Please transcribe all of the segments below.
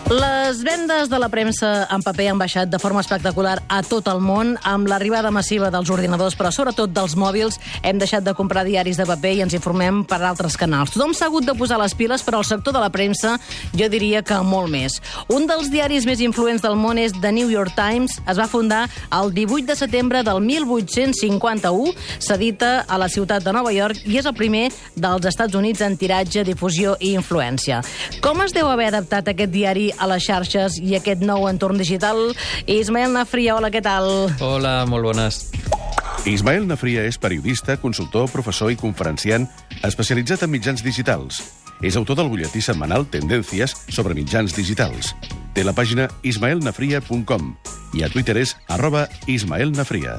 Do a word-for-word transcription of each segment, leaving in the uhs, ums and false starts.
Les vendes de la premsa en paper han baixat de forma espectacular a tot el món. Amb l'arribada massiva dels ordinadors, però sobretot dels mòbils, hem deixat de comprar diaris de paper i ens informem per altres canals. Tothom s'ha hagut de posar les piles, però el sector de la premsa jo diria que molt més. Un dels diaris més influents del món és The New York Times. Es va fundar el divuit de setembre del mil vuit-cents cinquanta-u, s'edita a la ciutat de Nova York i és el primer dels Estats Units en tiratge, difusió i influència. Com es deu haver adaptat aquest diari a les xarxes i aquest nou entorn digital? Ismael Nafria, hola, què tal? Hola, molt bones. Ismael Nafria és periodista, consultor, professor i conferenciant especialitzat en mitjans digitals. És autor del butlletí setmanal Tendències sobre mitjans digitals. Té la pàgina ismael nafria punt com i a Twitter és arroba ismaelnafria.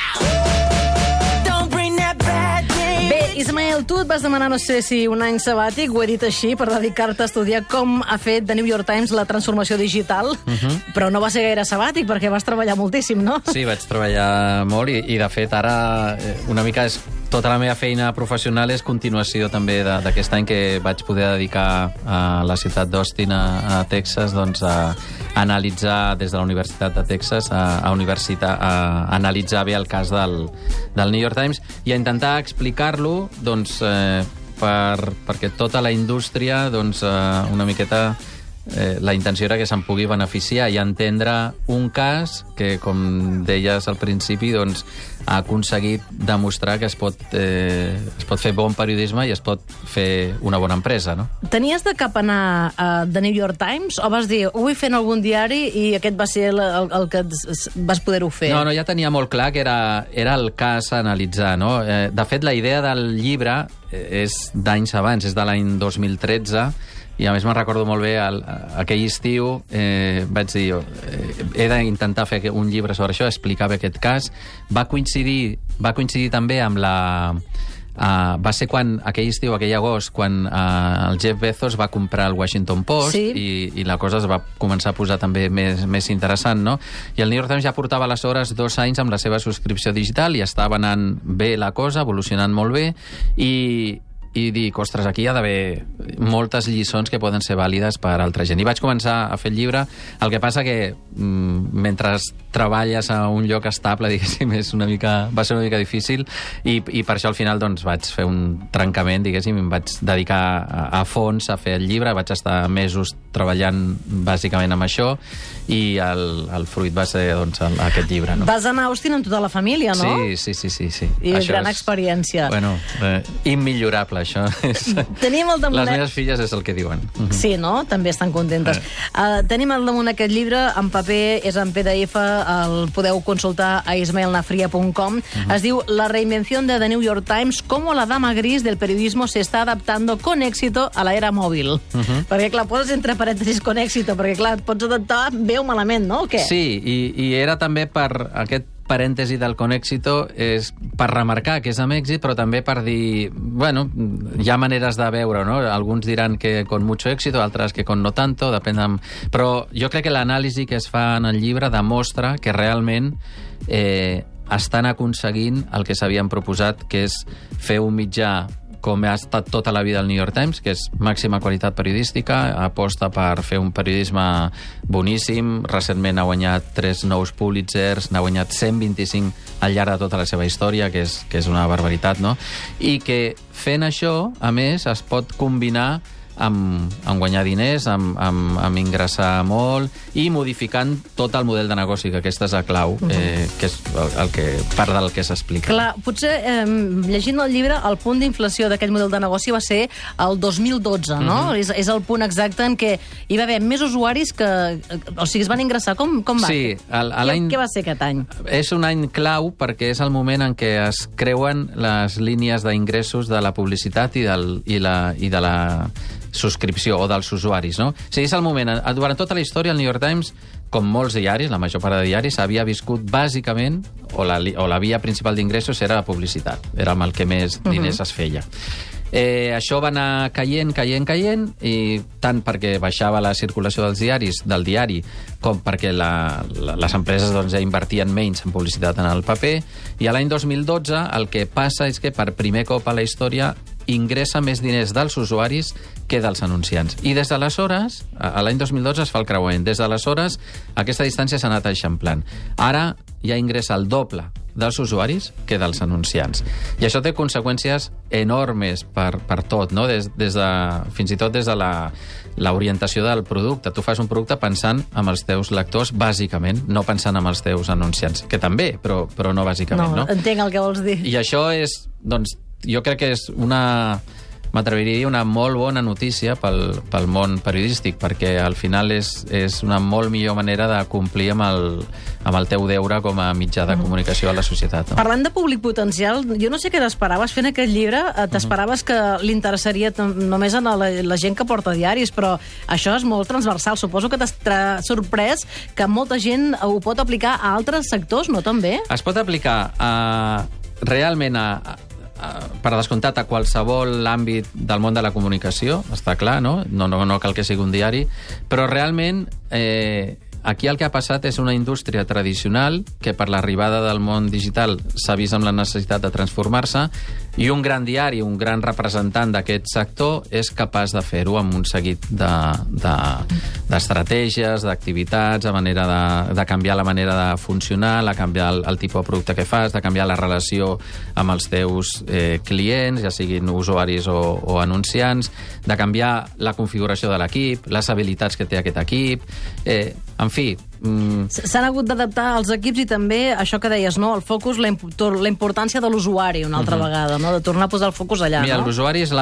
Ismael, tu et vas demanar, no sé si un any sabàtic, ho he dit així, per dedicar-te a estudiar com ha fet The New York Times la transformació digital, uh-huh. però no va ser gaire sabàtic, perquè vas treballar moltíssim, no? Sí, vaig treballar molt i, i de fet, ara una mica és... Tota la meva feina professional és continuació també d'aquest any que vaig poder dedicar a la ciutat d'Austin, a, a Texas, doncs a, a analitzar des de la Universitat de Texas, a, a, universitat, a, a analitzar bé el cas del, del New York Times i a intentar explicar-lo doncs, eh, per, perquè tota la indústria doncs, eh, una miqueta... Eh, la intenció era que se'n pugui beneficiar i entendre un cas que, com deies al principi, doncs, ha aconseguit demostrar que es pot, eh, es pot fer bon periodisme i es pot fer una bona empresa, no? Tenies de cap anar a The New York Times o vas dir, ho vull fer en algun diari i aquest va ser el, el, el que vas poder-ho fer? No, no, ja tenia molt clar que era, era el cas a analitzar, no? Eh, de fet, la idea del llibre és d'anys abans, és de l'any dos mil tretze, i a més me'n recordo molt bé, el, aquell estiu eh, vaig dir, eh, he d'intentar fer un llibre sobre això, explicar bé aquest cas. Va coincidir, va coincidir també amb la... Uh, va ser quan, aquell estiu, aquell agost, quan uh, el Jeff Bezos va comprar el Washington Post, sí. i, i la cosa es va començar a posar també més, més interessant, no? I el New York Times ja portava aleshores dos anys amb la seva subscripció digital i estava anant bé la cosa, evolucionant molt bé, i... i dic, ostres, aquí hi ha d'haver moltes lliçons que poden ser vàlides per a altra gent. I vaig començar a fer el llibre, el que passa que mm, mentre treballes a un lloc estable, diguéssim, és una mica, va ser una mica difícil i, i per això al final doncs, vaig fer un trencament, diguéssim, i em vaig dedicar a, a fons a fer el llibre, vaig estar mesos treballant bàsicament amb això i el, el fruit va ser doncs, el, aquest llibre. No? Vas anar a Austin amb tota la família, no? Sí, sí, sí. sí, sí. I això gran és, experiència. Bueno, eh, immillorable, això. És, tenim al damunt... Les meves filles és el que diuen. Sí, no? També estan contentes. Eh. Uh, tenim al damunt aquest llibre, en paper, és en P D F, el podeu consultar a ismael nafria punt com. Uh-huh. Es diu La reinvención de The New York Times, cómo la dama gris del periodismo se está adaptando con éxito a la era mòbil. Uh-huh. Perquè, clar, poses entre parèntesis con éxito, perquè, clar, et pots adaptar bé o malament, no? O què? Sí, i, i era també per aquest parèntesi del con éxito és per remarcar que és amb èxit, però també per dir, bueno, hi ha maneres de veure, no? Alguns diran que con mucho éxito, altres que con no tanto, depèn de... Però jo crec que l'anàlisi que es fa en el llibre demostra que realment eh, estan aconseguint el que s'havien proposat, que és fer un mitjà com ha estat tota la vida el New York Times, que és màxima qualitat periodística, aposta per fer un periodisme boníssim, recentment ha guanyat tres nous Pulitzers, n'ha guanyat cent vint-i-cinc al llarg de tota la seva història, que és, que és una barbaritat, no? I que fent això, a més, es pot combinar amb, amb guanyar diners, amb, amb, amb ingressar molt i modificant tot el model de negoci, que aquesta és la clau, eh, que és el, el que, part del que s'explica. Clar, potser, eh, llegint el llibre, el punt d'inflació d'aquest model de negoci va ser el dos mil dotze, no? Uh-huh. és, és el punt exacte en què hi va haver més usuaris que... O sigui, es van ingressar. Com, com va? Sí. El, l'any... Què va ser aquest any? És un any clau perquè és el moment en què es creuen les línies d'ingressos de la publicitat i, del, i, la, i de la subscripció o dels usuaris, no? O sigui, és el moment. Durant tota la història, el New York Times, com molts diaris, la major part de diaris, havia viscut bàsicament, o la, o la via principal d'ingressos era la publicitat. Era amb el que més diners uh-huh. es feia. Eh, això va anar caient, caient, caient, i tant perquè baixava la circulació dels diaris, del diari, com perquè la, la, les empreses doncs, invertien menys en publicitat en el paper, i a l'any dos mil dotze el que passa és que per primer cop a la història ingressa més diners dels usuaris que dels anunciants. I des d'aleshores, a l'any dos mil dotze es fa el creuament, des d'aleshores aquesta distància s'ha anat eixamplant. Ara ja ingressa el doble dels usuaris que dels anunciants. I això té conseqüències enormes per, per tot, no? Des, des de, fins i tot des de la, l'orientació del producte. Tu fas un producte pensant en els teus lectors, bàsicament, no pensant en els teus anunciants, que també, però, però no bàsicament. No, no, entenc el que vols dir. I això és, doncs, jo crec que és una... m'atreviria a dir una molt bona notícia pel, pel món periodístic, perquè al final és, és una molt millor manera de complir amb el, amb el teu deure com a mitjà de comunicació a la societat. No? Parlant de públic potencial, jo no sé què t'esperaves fent aquest llibre. T'esperaves que li interessaria només a la, la gent que porta diaris, però això és molt transversal. Suposo que t'ha sorprès que molta gent ho pot aplicar a altres sectors, no també? Es pot aplicar a, realment a... per descomptat a qualsevol àmbit del món de la comunicació, està clar, no? No, no, no cal que sigui un diari, però realment eh, aquí el que ha passat és una indústria tradicional que per l'arribada del món digital s'ha vist amb la necessitat de transformar-se, i un gran diari, un gran representant d'aquest sector és capaç de fer-ho amb un seguit d'estratègies, de, de, d'activitats, de manera de, de canviar la manera de funcionar, de canviar el, el tipus de producte que fas, de canviar la relació amb els teus eh, clients, ja siguin usuaris o, o anunciants, de canviar la configuració de l'equip, les habilitats que té aquest equip, eh, en fi... Mm. S'han hagut d'adaptar als equips i també això que deies, no? El focus, la, imp la importància de l'usuari una altra uh-huh. vegada, no? De tornar a posar el focus allà. Mira, no? L'usuari és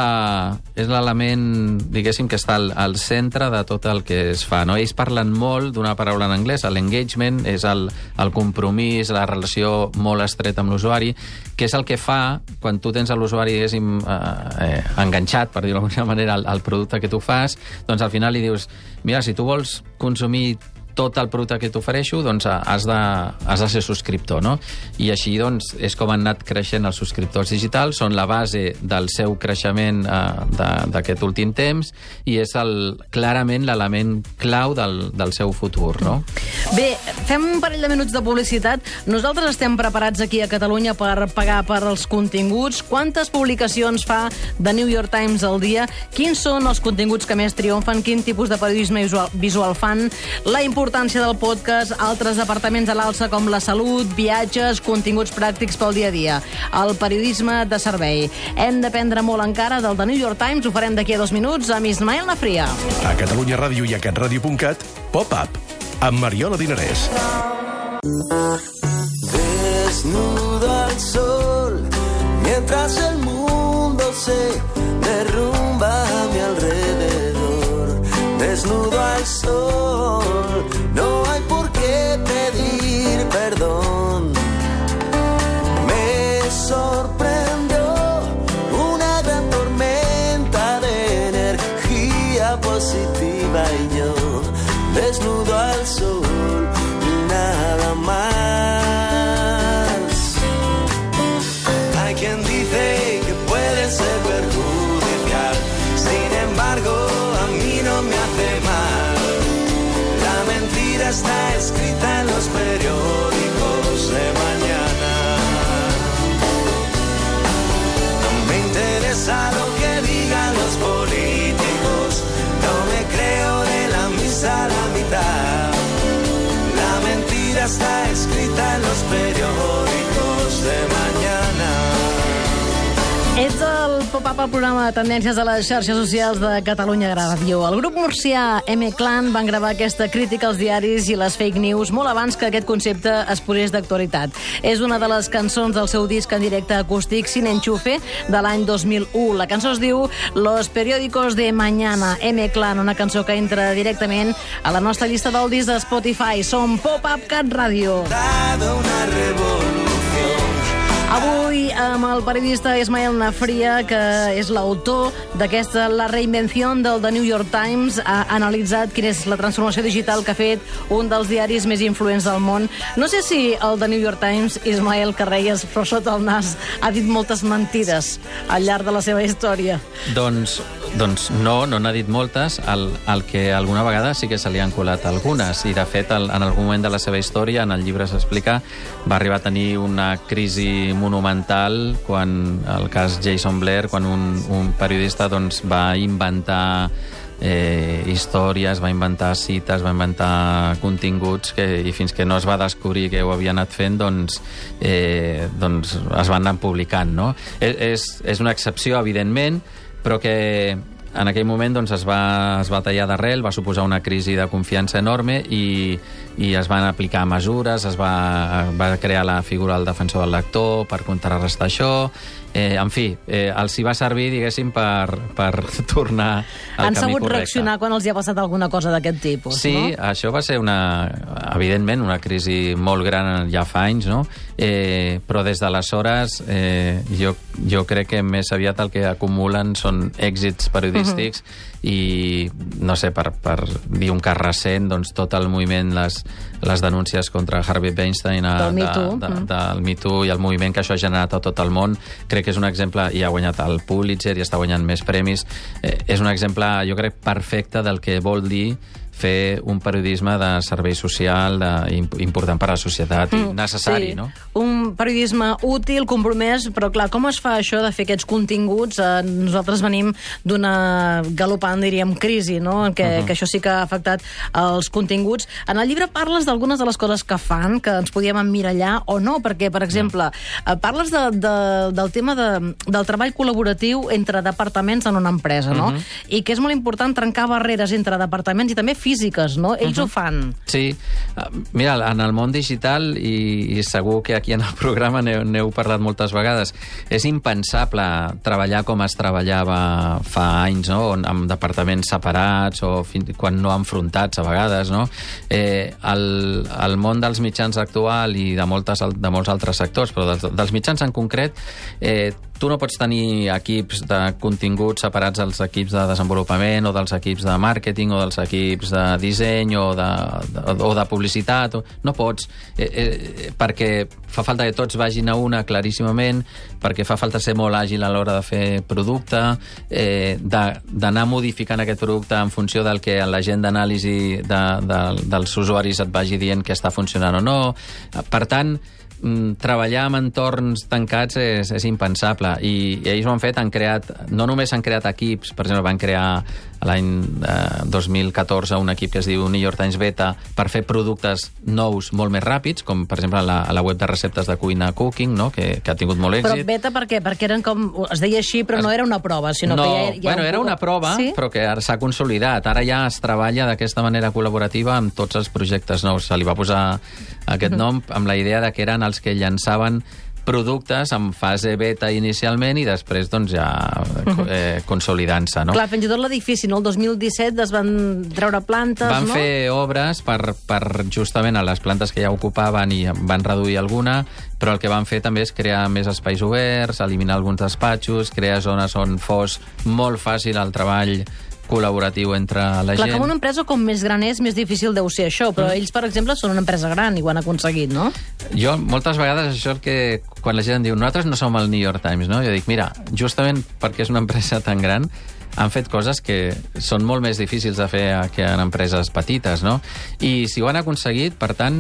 l'element, diguéssim, que està al, al centre de tot el que es fa, no? Ells parlen molt d'una paraula en anglès, l'engagement, és el, el compromís, la relació molt estreta amb l'usuari, que és el que fa, quan tu tens l'usuari, diguéssim, eh, enganxat, per dir-ho d'alguna manera, al, al producte que tu fas, doncs al final li dius, mira, si tu vols consumir tot el producte que t'ofereixo, doncs has de, has de ser subscriptor, no? I així, doncs, és com han anat creixent els subscriptors digitals, són la base del seu creixement eh, d'aquest últim temps, i és el, clarament l'element clau del, del seu futur, no? Bé, fem un parell de minuts de publicitat. Nosaltres estem preparats aquí a Catalunya per pagar per als continguts. Quantes publicacions fa The New York Times al dia? Quins són els continguts que més triomfen? Quin tipus de periodisme visual, visual fan? La importància del podcast, altres departaments a l'alça com la salut, viatges, continguts pràctics pel dia a dia. El periodisme de servei. Hem d'aprendre molt encara del The New York Times. Ho farem d'aquí a dos minuts amb Ismael Nafria. A Catalunya Ràdio i a catradio punt cat, Pop-Up, amb Mariola Dinarès. Desnudo al sol, mientras el mundo se derrumba a mi alrededor. Desnudo al sol, no hay por qué pedir perdón. Me sorprendió una gran tormenta de energía positiva y yo desnudo al sol y nada más. Hay quien dice que puede ser perjudicial, sin embargo a mí no me hace mal. La mentira está escrita en los periódicos de mañana. No me interesa lo que digan los políticos, no me creo de la misa a la mitad. La mentira està escrita en los periódicos de mañana. Ets el Pop-Up, el programa de tendències a les xarxes socials de Catalunya Ràdio. El grup murcià M-Clan van gravar aquesta crítica als diaris i les fake news molt abans que aquest concepte es posés d'actualitat. És una de les cançons del seu disc en directe acústic Sin Enchufe de l'any dos mil u. La cançó es diu Los periódicos de mañana. M-Clan, una cançó que entra directament a la nostra llista del disc de Spotify. Som Pop-Up Cat Ràdio. Una revolució. Avui amb el periodista Ismael Nafria, que és l'autor d'aquesta La reinvenció del The New York Times, ha analitzat quina és la transformació digital que ha fet un dels diaris més influents del món. No sé si el The New York Times, Ismael, que reies però sota el nas, ha dit moltes mentides al llarg de la seva història. Doncs doncs no, no n'ha dit moltes, el, el que alguna vegada sí que se li han colat algunes, i de fet el, en algun moment de la seva història, en el llibre s'explica, va arribar a tenir una crisi monumental quan el cas Jason Blair, quan un, un periodista doncs, va inventar eh, històries, va inventar cites, va inventar continguts que, i fins que no es va descobrir que ho havia anat fent, doncs, eh, doncs es van anar publicant, no? És, és una excepció, evidentment, però que en aquell moment doncs, es, va, es va tallar d'arrel, va suposar una crisi de confiança enorme i, i es van aplicar mesures, es va, va crear la figura del defensor del lector per contrarrestar això. Eh, en fi, eh, els hi va servir, diguéssim, per, per tornar al Han camí sabut correcte. reaccionar quan els hi ha passat alguna cosa d'aquest tipus, sí, no? Sí, això va ser, una, evidentment, una crisi molt gran ja fa anys, no? Eh, però des d'aleshores eh, jo, jo crec que més aviat el que acumulen són èxits periodístics uh-huh. i, no sé, per, per dir un cas recent, doncs tot el moviment, les, les denúncies contra Harvey Weinstein a, del Me de, Too, de, mm. del Me Too i el moviment que això ha generat a tot el món, crec que és un exemple, i ha guanyat el Pulitzer i està guanyant més premis, eh, és un exemple, jo crec, perfecte del que vol dir fer un periodisme de servei social de, important per a la societat i necessari, sí. no? Un periodisme útil, compromès, però clar, com es fa això de fer aquests continguts? Eh, nosaltres venim d'una galopant, diríem, crisi, no? Que, uh -huh. que això sí que ha afectat els continguts. En el llibre parles d'algunes de les coses que fan, que ens podíem emmirallar o no, perquè, per exemple, uh -huh. parles de, de, del tema de, del treball col·laboratiu entre departaments en una empresa, no? Uh -huh. I que és molt important trencar barreres entre departaments i també físiques, no? Ells uh-huh. ho fan. Sí. Mira, en el món digital, i, i segur que aquí en el programa n'heu parlat moltes vegades, és impensable treballar com es treballava fa anys, no? Amb departaments separats o fins, quan no enfrontats a vegades, no? Eh, el, el món dels mitjans actual i de, moltes, de molts altres sectors, però dels, dels mitjans en concret, eh, tu no pots tenir equips de continguts separats dels equips de desenvolupament o dels equips de màrqueting o dels equips de disseny o de, de, o de publicitat. O, no pots, eh, eh, perquè fa falta que tots vagin a una claríssimament, perquè fa falta ser molt àgil a l'hora de fer producte, eh, d'anar modificant aquest producte en funció del que la gent d'anàlisi de, de, dels usuaris et vagi dient que està funcionant o no. Per tant, treballar en entorns tancats és, és impensable, i, i ells ho han fet, han creat, no només han creat equips, per exemple, van crear l'any eh, dos mil catorze un equip que es diu New York Times Beta per fer productes nous molt més ràpids, com per exemple la, la web de receptes de cuina Cooking, no? que, que ha tingut molt èxit. Però beta per què? Perquè eren com, es deia així, però no era una prova, sinó no, que ja, ja bueno, un... era una prova, sí? Però que ara s'ha consolidat. Ara ja es treballa d'aquesta manera col·laborativa amb tots els projectes nous. Se li va posar aquest nom amb la idea de que eren els que llançaven productes en fase beta inicialment i després doncs ja eh, consolidant-se, no? Clar, fins i tot l'edifici, no? El dos mil disset es van treure plantes, van no? Van fer obres per, per justament a les plantes que ja ocupaven i van reduir alguna, però el que van fer també és crear més espais oberts, eliminar alguns despatxos, crear zones on fos molt fàcil el treball col·laboratiu entre la Clar, gent. com una empresa com més gran és, més difícil deu ser això, però mm. ells, per exemple, són una empresa gran i ho han aconseguit, no? Jo, moltes vegades, això és que quan la gent diu nosaltres no som el New York Times, no? Jo dic, mira, justament perquè és una empresa tan gran, han fet coses que són molt més difícils de fer que en empreses petites, no? I si ho han aconseguit, per tant,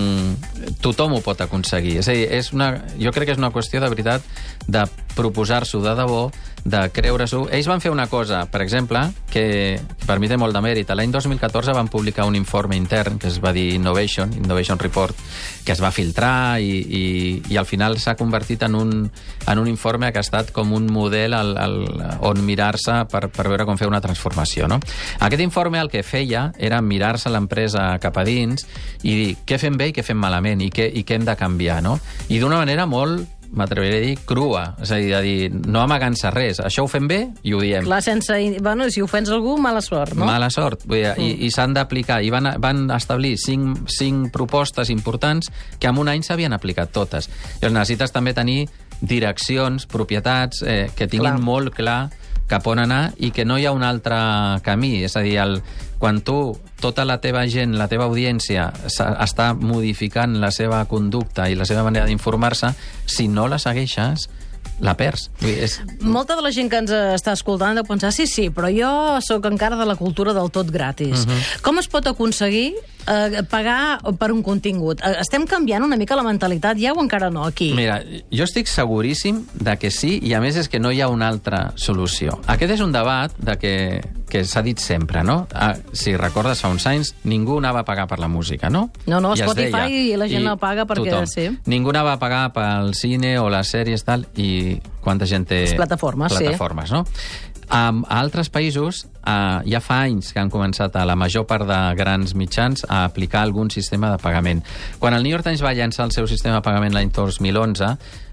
mmm, tothom ho pot aconseguir. És a dir, és una, jo crec que és una qüestió de veritat de proposar-s'ho de debò, de creure-s'ho. Ells van fer una cosa, per exemple, que per mi té molt de mèrit. L'any dos mil catorze van publicar un informe intern que es va dir Innovation, Innovation Report, que es va filtrar i, i, i al final s'ha convertit en un, en un informe que ha estat com un model al, al, on mirar-se per, per veure com fer una transformació, no? Aquest informe el que feia era mirar-se l'empresa cap a dins i dir què fem bé i què fem malament i què, i què hem de canviar, no? I d'una manera molt, m'atreviré a dir, crua. És a dir, a dir no amagant-se res. Això ho fem bé i ho diem. Clar, sense... Bueno, si ofens algú, mala sort, no? Mala sort. Vull dir, mm. I, i s'han d'aplicar. I van, van establir cinc, cinc propostes importants que en un any s'havien aplicat totes. Llavors necessites també tenir direccions, propietats, eh, que tinguin clar. molt clar cap on anar i que no hi ha un altre camí. És a dir, el, quan tu, tota la teva gent, la teva audiència està modificant la seva conducta i la seva manera d'informar-se, si no la segueixes, la perds. Vull dir, és... Molta de la gent que ens està escoltant ha de pensar, sí, sí, però jo sóc encara de la cultura del tot gratis. Uh-huh. Com es pot aconseguir eh, pagar per un contingut? Estem canviant una mica la mentalitat, ja o encara no, aquí? Mira, jo estic seguríssim de que sí, i a més és que no hi ha una altra solució. Aquest és un debat de que, que s'ha dit sempre, no? Ah, si recordes, fa uns anys, ningú anava a pagar per la música, no? No, no, I Spotify deia, i la gent i no paga perquè... Tothom. Sí. Ningú anava a pagar pel cine o les sèries, tal, i quanta gent té... Les plataformes, plataformes sí. no? Um, a altres països uh, ja fa anys que han començat a la major part de grans mitjans a aplicar algun sistema de pagament. Quan el New York Times va llançar el seu sistema de pagament l'any dos mil onze,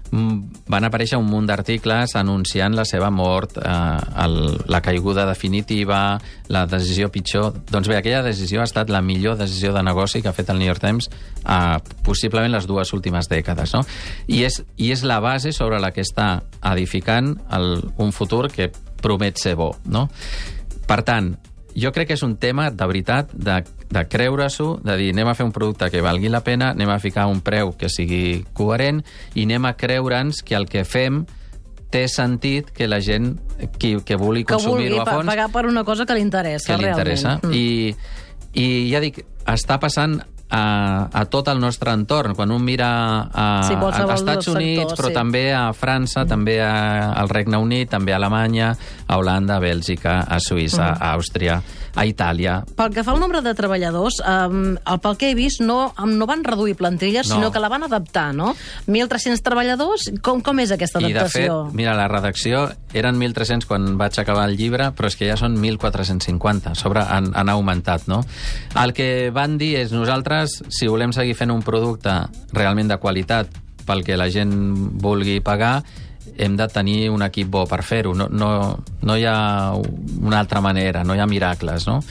van aparèixer un munt d'articles anunciant la seva mort, eh, el, la caiguda definitiva, la decisió pitjor. Doncs bé, aquella decisió ha estat la millor decisió de negoci que ha fet el New York Times eh, possiblement les dues últimes dècades, no? I és, i és la base sobre la que està edificant el, un futur que promet ser bo, no? Per tant, jo crec que és un tema, de veritat, de, de creure-s'ho, de dir, anem a fer un producte que valgui la pena, anem a ficar un preu que sigui coherent i anem a creure'ns que el que fem té sentit que la gent qui, que vulgui consumir-ho a fons... Que vulgui pagar per una cosa que li interessa, que li interessa. realment. I, I ja dic, està passant a, a tot el nostre entorn. Quan un mira a, sí, a, a Estats Units, sector, però sí. també a França, mm. també a, al Regne Unit, també a Alemanya, a Holanda, a Bèlgica, a Suïssa, mm. a Àustria, a Itàlia. Pel que fa al nombre de treballadors, um, el pel que he vist, no, no van reduir plantilles, no. sinó que la van adaptar, no? mil tres-cents treballadors, com, com és aquesta adaptació? I, de fet, mira, la redacció eren mil tres-cents quan vaig acabar el llibre, però és que ja són mil quatre-cents cinquanta. A sobre han, han augmentat, no? El que van dir és, nosaltres, si volem seguir fent un producte realment de qualitat pel que la gent vulgui pagar, hem de tenir un equip bo per fer-ho. No, no, no hi ha una altra manera, no hi ha miracles, no?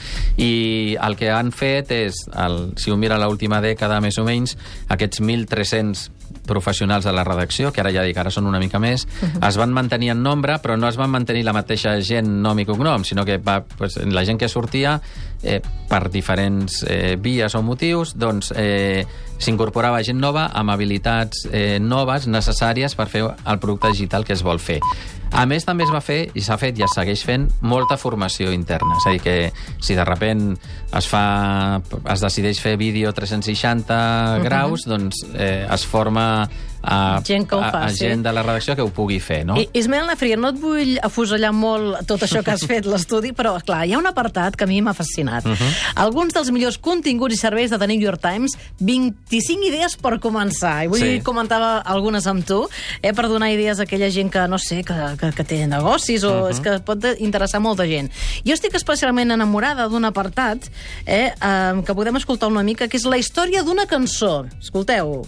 I el que han fet és, el, si un mira l'última dècada més o menys, aquests mil tres-cents professionals de la redacció, que ara ja dic, ara són una mica més, uh-huh. es van mantenir en nombre, però no es van mantenir la mateixa gent nom i cognom, sinó que va, pues, la gent que sortia eh, per diferents eh, vies o motius, doncs eh, s'incorporava gent nova amb habilitats eh, noves necessàries per fer el producte digital que es vol fer. A més, també es va fer, i s'ha fet i es segueix fent, molta formació interna. És a dir, que si de repent es fa, es decideix fer vídeo tres-cents seixanta uh-huh. graus, doncs eh, es forma a, gent que ho fa, a, a sí. gent de la redacció que ho pugui fer, no? I, Ismael Nafria, no et vull afusellar molt tot això que has fet l'estudi, però, clar, hi ha un apartat que a mi m'ha fascinat. Uh-huh. Alguns dels millors continguts i serveis de The New York Times, vint-i-cinc idees per començar. I vull sí. comentar algunes amb tu, eh, per donar idees a aquella gent que, no sé, que, que, que té negocis o uh-huh. és que pot interessar molta gent. Jo estic especialment enamorada d'un apartat eh, eh, que podem escoltar una mica, que és la història d'una cançó. Escolteu-ho.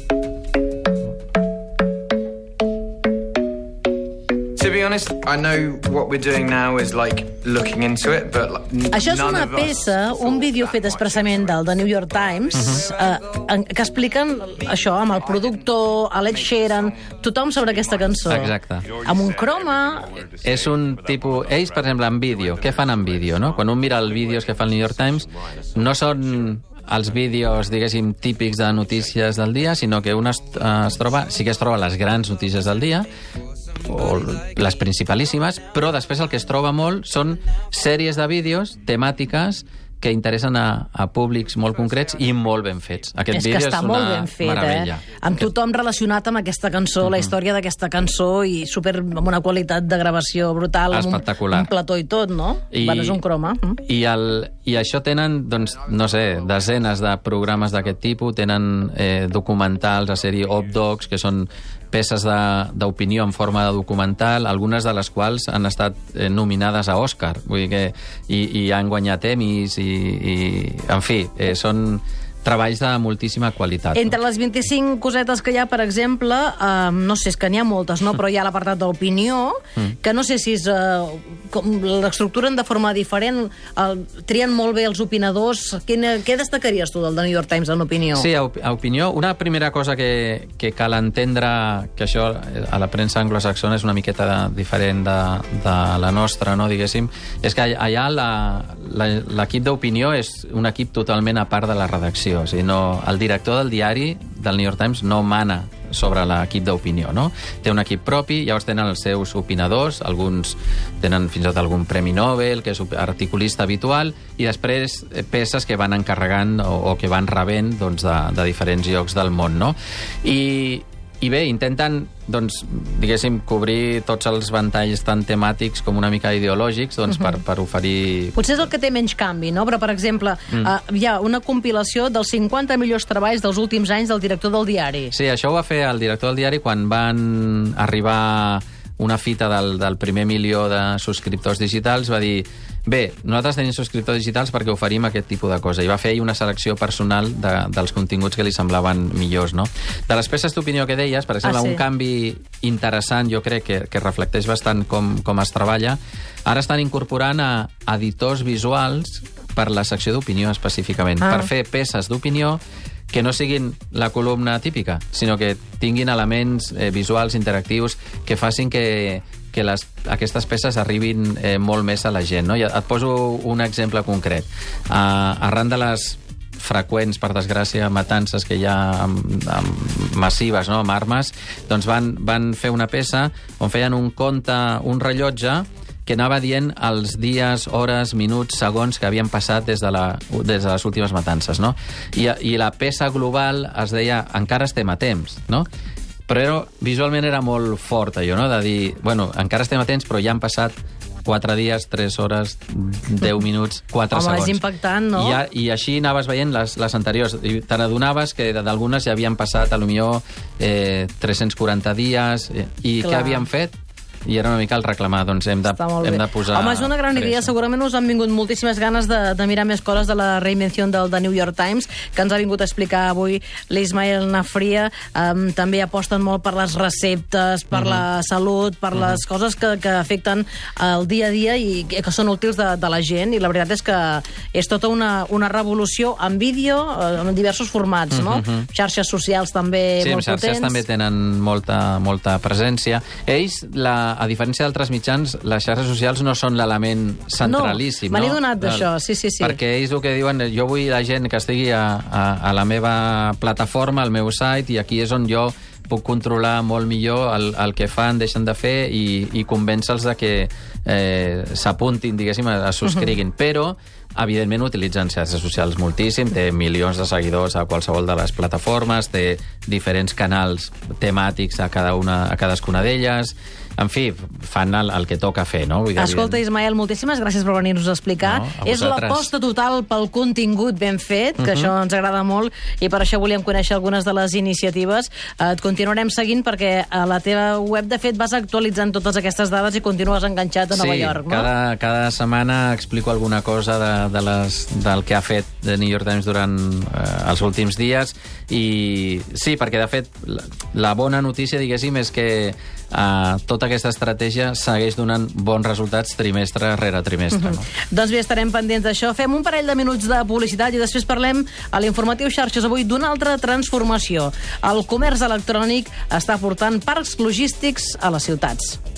To be honest, I know what we're doing now is like looking into it, but like, això és una peça, un vídeo fet expressament del The New York Times, uh-huh. eh, en, que expliquen això amb el productor, Ed Sheeran, tothom sobre aquesta cançó. Exacte. Amb un croma... És un tipus... Ells, per exemple, en vídeo. Què fan en vídeo, no? Quan un mira els vídeos que fa el New York Times, no són els vídeos, diguéssim, típics de notícies del dia, sinó que un es, es troba... Sí que es troba les grans notícies del dia, o les principalíssimes, però després el que es troba molt són sèries de vídeos temàtiques que interessen a, a públics molt concrets i molt ben fets. Aquest és que vídeo està és una molt ben fet, meravella. Eh? Amb tothom relacionat amb aquesta cançó, uh-huh. la història d'aquesta cançó, i super, amb una qualitat de gravació brutal, espectacular, amb un, un plató i tot, no? I, bueno, és un croma. Uh. I, el, I això tenen, doncs, no sé, desenes de programes d'aquest tipus, tenen eh, documentals, a sèrie Op-Docs, que són peces d'opinió en forma de documental, algunes de les quals han estat eh, nominades a Òscar, vull dir que i, i han guanyat Emmys i, i en fi, eh, són treballs de moltíssima qualitat. Entre les vint-i-cinc cosetes que hi ha, per exemple, eh, no sé, és que n'hi ha moltes, no? Però hi ha l'apartat d'opinió, mm. que no sé si és, eh, com l'estructuren de forma diferent, el, trien molt bé els opinadors. Quina, què destacaries tu del The New York Times en opinió? Sí, a, a opinió, una primera cosa que, que cal entendre, que això a la premsa anglosaxona és una miqueta de, diferent de, de la nostra, no, diguéssim, és que allà l'equip d'opinió és un equip totalment a part de la redacció. O sigui, no, el director del diari del New York Times no mana sobre l'equip d'opinió, no? Té un equip propi, llavors tenen els seus opinadors, alguns tenen fins i tot algun premi Nobel, que és articulista habitual, i després eh, peces que van encarregant o, o que van rebent doncs, de, de diferents llocs del món, no? I, i bé, intenten, doncs, diguéssim, cobrir tots els ventalls tan temàtics com una mica ideològics, doncs, uh -huh. per, per oferir... Potser és el que té menys canvi, no? Però, per exemple, mm. uh, hi ha una compilació dels cinquanta millors treballs dels últims anys del director del diari. Sí, això ho va fer el director del diari quan van arribar una fita del, del primer milió de subscriptors digitals, va dir, bé, nosaltres tenim subscriptors digitals perquè oferim aquest tipus de cosa, i va fer ell una selecció personal de, dels continguts que li semblaven millors, no? De les peces d'opinió que deies, per exemple, ah, sí. un canvi interessant, jo crec que, que reflecteix bastant com, com es treballa, ara estan incorporant a editors visuals per la secció d'opinió específicament, ah. per fer peces d'opinió que no siguin la columna típica, sinó que tinguin elements eh, visuals, interactius, que facin que, que les, aquestes peces arribin eh, molt més a la gent, no? I et poso un exemple concret. Uh, arran de les freqüents, per desgràcia, matances que hi ha amb, amb massives, no?, amb armes, doncs van, van fer una peça on feien un compte, un rellotge, que anava dient els dies, hores, minuts, segons que havien passat des de, la, des de les últimes matances, no? I, i la peça global es deia encara estem a temps, no? Però visualment era molt fort, allò, no?, de dir, bueno, encara estem a temps, però ja han passat quatre dies, tres hores, deu minuts, quatre Home, segons. Home, és impactant, no? I, I així anaves veient les, les anteriors. I te n'adonaves que d'algunes ja havien passat, potser eh, tres-cents quaranta dies. Eh, I Clar. Què havien fet? I era una mica el reclamar, doncs hem de, hem de posar... Home, és una gran idea, pressa. Segurament us han vingut moltíssimes ganes de, de mirar més coses de la reinvenció del The New York Times, que ens ha vingut a explicar avui l'Ismael Nafria. Um, també aposten molt per les receptes, per uh -huh. la salut, per uh -huh. les coses que, que afecten el dia a dia i que són útils de, de la gent, i la veritat és que és tota una, una revolució en vídeo, en diversos formats, no? Uh -huh. Xarxes socials també sí, molt potents. Sí, xarxes també tenen molta, molta presència. Ells, la a diferència d'altres mitjans, les xarxes socials no són l'element centralíssim. No, me n'he no? donat d'això, sí, sí, sí. Perquè ells el que diuen, jo vull la gent que estigui a, a, a la meva plataforma, al meu site, i aquí és on jo puc controlar molt millor el, el que fan, deixen de fer, i, i convèncer-los de que eh, s'apuntin, diguéssim, a, a subscriguin. Uh -huh. Però evidentment utilitzen xarxes socials moltíssim, té milions de seguidors a qualsevol de les plataformes, té diferents canals temàtics a cada una, a cadascuna d'elles. En fi, fan el, el que toca fer, no? Vull dir, Escolta, Ismael, moltíssimes gràcies per venir-nos a explicar. No, a és l'aposta total pel contingut ben fet, que uh -huh. això ens agrada molt, i per això volíem conèixer algunes de les iniciatives. Et continuarem seguint perquè a la teva web, de fet, vas actualitzant totes aquestes dades i continues enganxat a Nova sí, York, no? cada, cada setmana explico alguna cosa de, de les, del que ha fet The New York Times durant eh, els últims dies, i sí, perquè de fet la, la bona notícia, diguéssim, és que Uh, tota aquesta estratègia segueix donant bons resultats trimestre rere trimestre. Uh -huh. no? Doncs bé, estarem pendents d'això. Fem un parell de minuts de publicitat i després parlem a l'informatiu Xarxes avui d'una altra transformació. El comerç electrònic està portant parcs logístics a les ciutats.